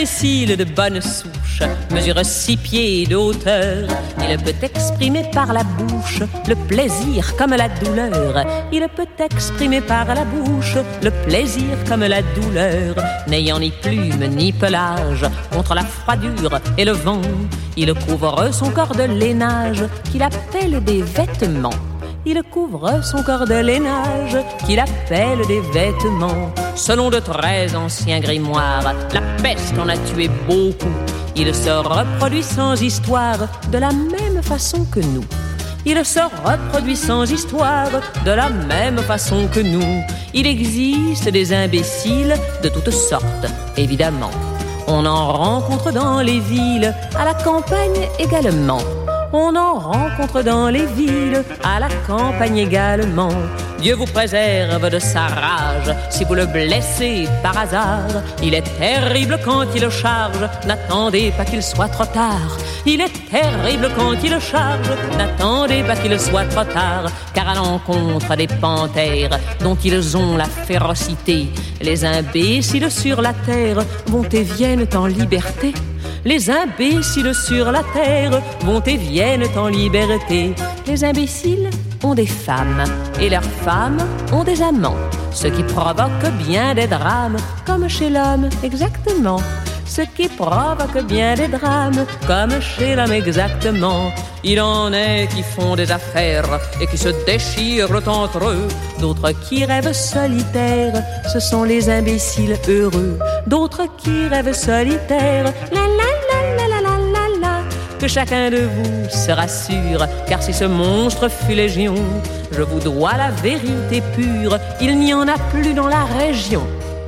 imbécile de bonne souche mesure 6 pieds de hauteur. Il peut exprimer par la bouche le plaisir comme la douleur. Il peut exprimer par la bouche le plaisir comme la douleur. N'ayant ni plume ni pelage, contre la froidure et le vent, il couvre son corps de lainage qu'il appelle des vêtements. Il couvre son corps de lainage qu'il appelle des vêtements. Selon de très anciens grimoires, la peste en a tué beaucoup. Il se reproduit sans histoire de la même façon que nous. Il se reproduit sans histoire de la même façon que nous. Il existe des imbéciles de toutes sortes, évidemment. On en rencontre dans les villes, à la campagne également. On en rencontre dans les villes, à la campagne également. Dieu vous préserve de sa rage si vous le blessez par hasard. Il est terrible quand il charge, n'attendez pas qu'il soit trop tard. Il est terrible quand il charge, n'attendez pas qu'il soit trop tard. Car à l'encontre des panthères dont ils ont la férocité, les imbéciles sur la terre vont et viennent en liberté. Les imbéciles sur la terre vont et viennent en liberté. Les imbéciles ont des femmes et leurs femmes ont des amants, ce qui provoque bien des drames, comme chez l'homme exactement. Ce qui provoque bien des drames, comme chez l'homme exactement. Il en est qui font des affaires et qui se déchirent entre eux. D'autres qui rêvent solitaires, ce sont les imbéciles heureux. D'autres qui rêvent solitaires, la la la la la la la. Que chacun de vous se rassure, car si ce monstre fut légion, je vous dois la vérité pure, il n'y en a plus dans la région.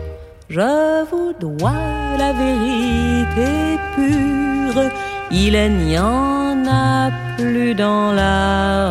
Je vous dois la vérité pure, il n'y en a plus dans la